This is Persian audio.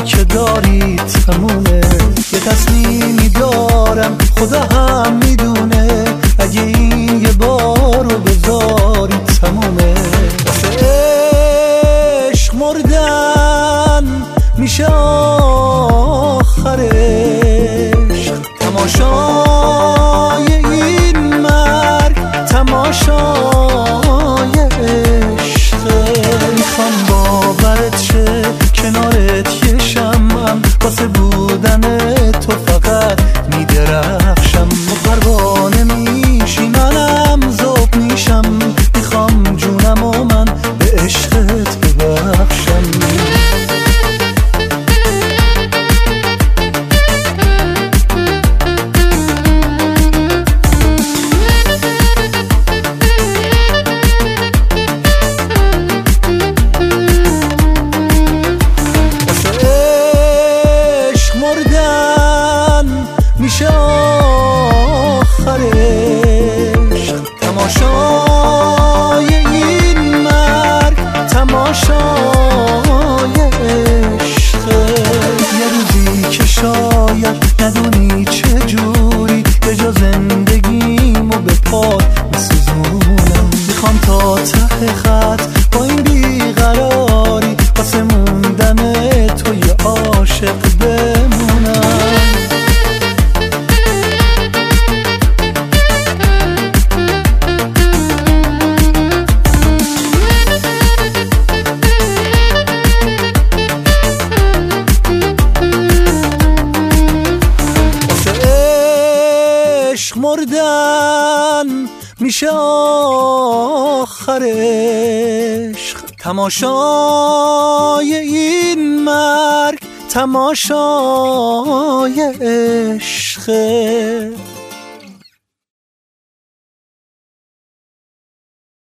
که داری تمومه. یه تصمیمی دارم خدا هم میدونه، اگه این یه بار رو بذاری تمومه. واسه عشق مردن میشه آخرش، تماشای این مرگ تماشای عشقه. میخوام باورت شه کنارت یه شمعم، واسه بودن تو فقط میدرخشم. تو پروانه میشی منم ذوب میشم، میخوام جونم و من به عشقت ببخشم. میشه آخرش، تماشای این مرگ تماشای عشقه. یه روزی که شاید ندونی چجوری به جا زندگیمو به پات میسوزونم. میخوام تا ته خط با این بیقراری واسه موندن تو یه عاشق بمونم. مردن میشه آخرش، تماشای این مرگ تماشای عشقه.